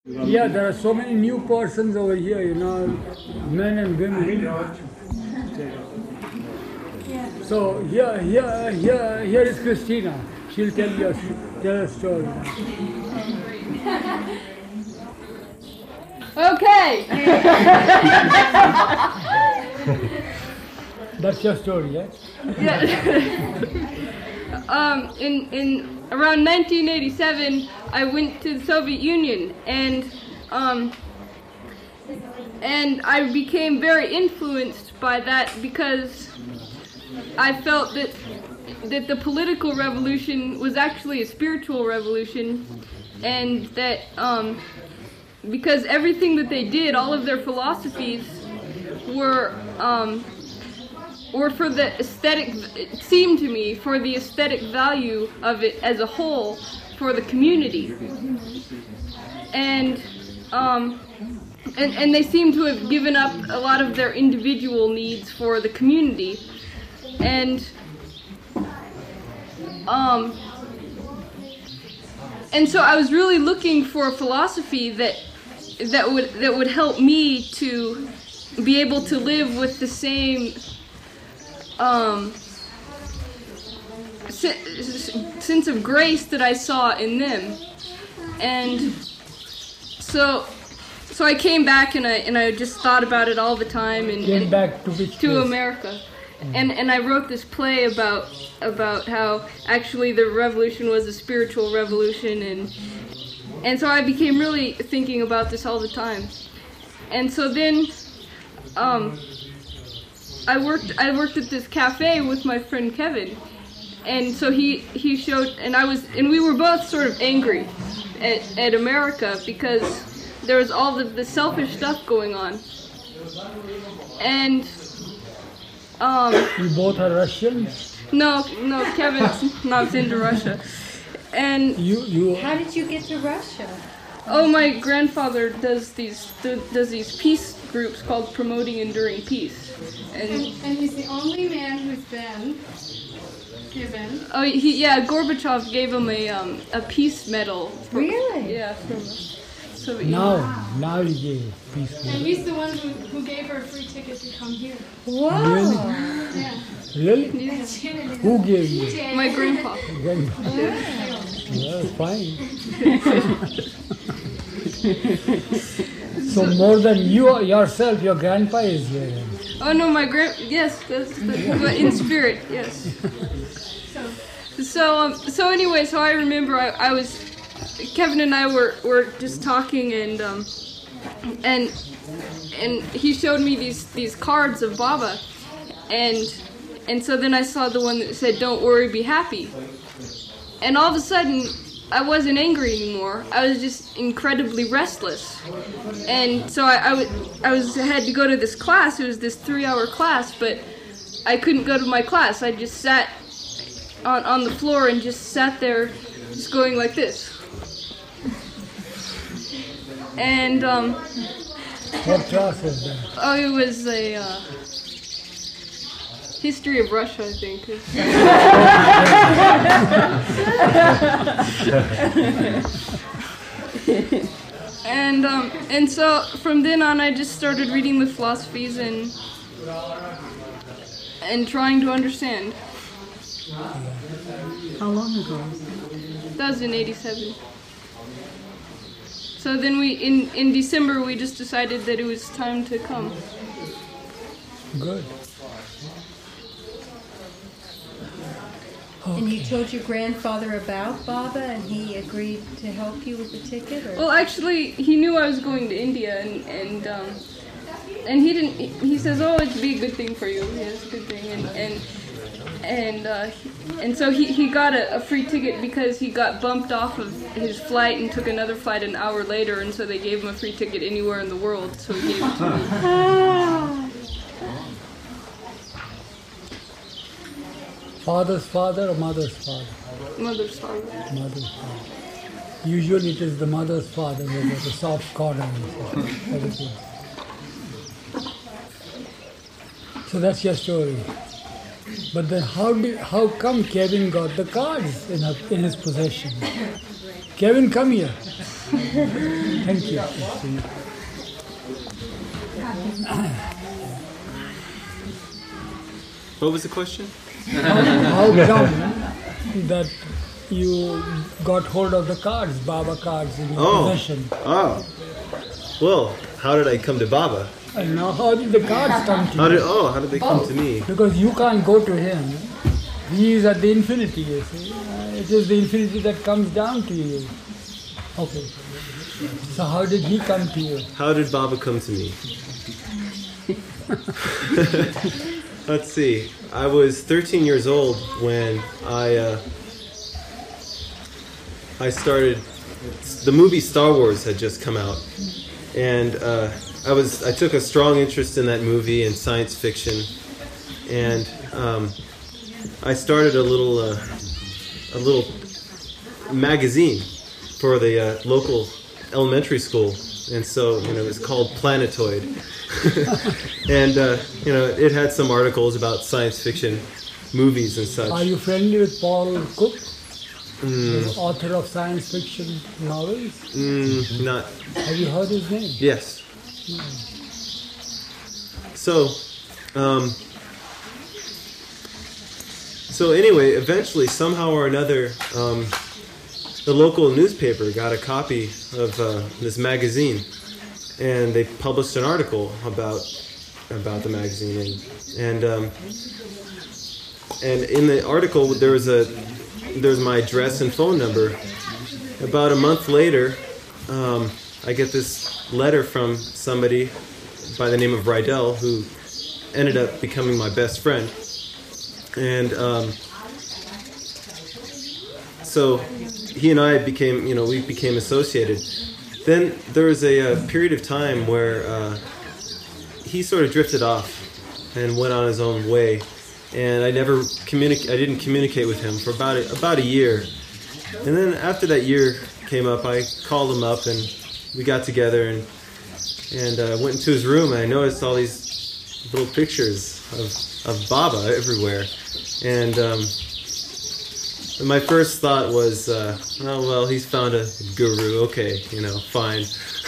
Yeah, there are so many new persons over here, men and women. So here is Christina. She'll tell a story. Okay. That's your story, yeah? Yeah. In around 1987, I went to the Soviet Union, and I became very influenced by that because I felt that the political revolution was actually a spiritual revolution, and that because everything that they did, all of their philosophies were for the aesthetic, it seemed to me, for the aesthetic value of it as a whole for the community. And they seem to have given up a lot of their individual needs for the community. And so I was really looking for a philosophy that would help me to be able to live with the same sense of grace that I saw in them. And so I came back and I just thought about it all the time, and Came back to which to place? America. And I wrote this play about how actually the revolution was a spiritual revolution, and so I became really thinking about this all the time. And so then I worked at this cafe with my friend Kevin, and so he showed, and we were both sort of angry at America because there was all the selfish stuff going on. And You both are Russians? no, Kevin's not into Russia. And You How did you get to Russia? oh, my grandfather does these peace groups called Promoting Enduring Peace. And he's the only man who's been given. Oh, Gorbachev gave him a peace medal. Really? Yeah, from Soviet Union. now you gave peace. And he's the one who gave her a free ticket to come here. Wow. Really? Yeah. Really? Yeah. Who gave you? My grandpa. Well, fine. So more than you yourself, your grandpa is here. Oh no, yes, but in spirit, yes. So anyway, so I remember I was, Kevin and I were just talking, and he showed me these cards of Baba, and so then I saw the one that said, "Don't worry, be happy," and all of a sudden I wasn't angry anymore. I was just incredibly restless, and so I had to go to this class. It was this 3-hour class, but I couldn't go to my class. I just sat on the floor and just sat there, just going like this. And What class is that? oh, it was a history of Russia, I think. And so from then on, I just started reading the philosophies and trying to understand. How long ago? That was in '87. So then in December, we just decided that it was time to come. Good. And you told your grandfather about Baba, and he agreed to help you with the ticket? Or? Well, actually, he knew I was going to India, and he didn't. He says, "Oh, it'd be a good thing for you. Yeah, it's a good thing." And so he got a free ticket because he got bumped off of his flight and took another flight an hour later, and so they gave him a free ticket anywhere in the world. So he gave it to me. Father's father or mother's father? Mother's father. Mother's father. Usually it is the mother's father with the soft corner. Everything. So that's your story. But then how come Kevin got the cards in his possession? Kevin, come here. Thank you. What was the question? How come that you got hold of the cards, Baba cards in your possession? Oh. Well, how did I come to Baba? And now how did the cards come to you? How did they come to me? Because you can't go to him. He is at the infinity, you see. It is the infinity that comes down to you. Okay. So how did he come to you? How did Baba come to me? Let's see. I was 13 years old when I started. The movie Star Wars had just come out, and I took a strong interest in that movie and science fiction, and I started a little magazine for the local elementary school, and so it was called Planetoid, and it had some articles about science fiction movies and such. Are you friendly with Paul Cook, the author of science fiction novels? Not. Have you heard his name? Yes. So anyway, eventually, somehow or another, the local newspaper got a copy of this magazine, and they published an article about the magazine, and in the article there was my address and phone number. About a month later, I get this letter from somebody by the name of Rydell, who ended up becoming my best friend. And so he and I became associated. Then there was a period of time where he sort of drifted off and went on his own way, and I didn't communicate with him for about a year. And then after that year came up, I called him up and we got together and went into his room, and I noticed all these little pictures of Baba everywhere. And my first thought was, oh well, he's found a guru. Okay, fine.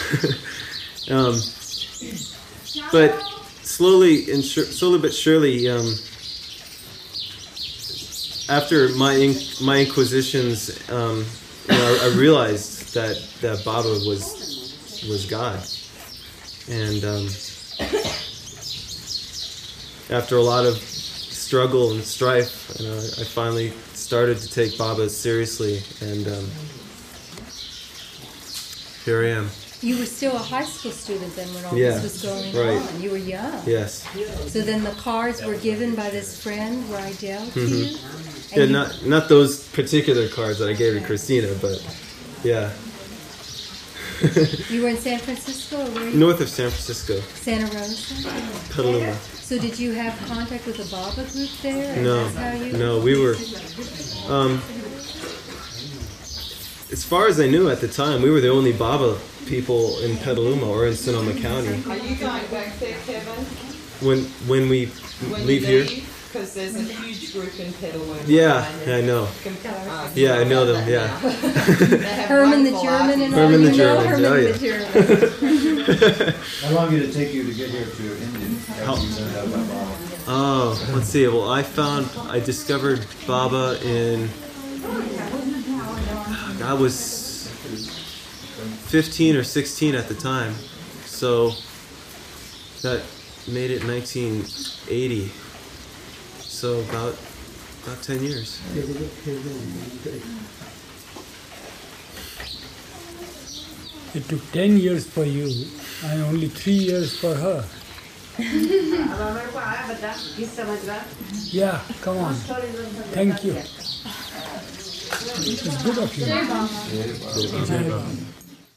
But slowly but surely, after my inquisitions, I realized that Baba was God, and after a lot of struggle and strife, I finally started to take Baba seriously, and here I am. You were still a high school student then when all Yeah, this was going right. on. You were young. Yes. So then the cards were given by this friend, Rydell, to you? Yeah, And you- not those particular cards that I gave to Christina, but yeah. You were in San Francisco or were you? North of San Francisco, Santa Rosa? Petaluma. So did you have contact with the Baba group there? And No, that's how you... no, we were. As far as I knew at the time, we were the only Baba people in Petaluma or in Sonoma County. Are you going back there, Kevin? When we When leave you here? Because there's a huge group in Petaluma. Yeah, I know. Yeah, I know them. Yeah. Herman the German and all, Herman the you know German, Herman oh, yeah. the German. How long did it take you to get here to Indian after you found out about Baba? Oh, let's see. Well, I discovered Baba in. I was 15 or 16 at the time, so that made it 1980. So about 10 years. It took 10 years for you and only 3 years for her. Yeah, come on. Thank you. It's good of you. Jai Baba. Jai Baba.